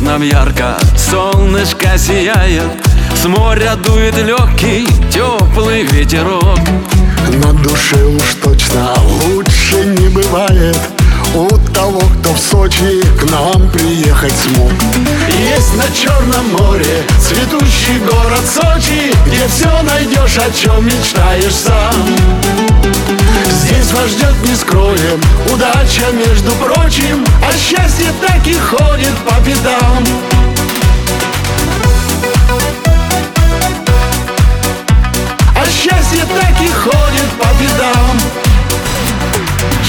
нам ярко, солнышко сияет, с моря дует легкий, теплый ветерок. На душе уж точно лучше не бывает у того, кто в Сочи к нам приехать смог. Есть на Черном море цветущий город Сочи, где все найдешь, о чем мечтаешь сам. Здесь вас ждет, не скроем, удача, между прочим, а счастье так и ходит по пятам.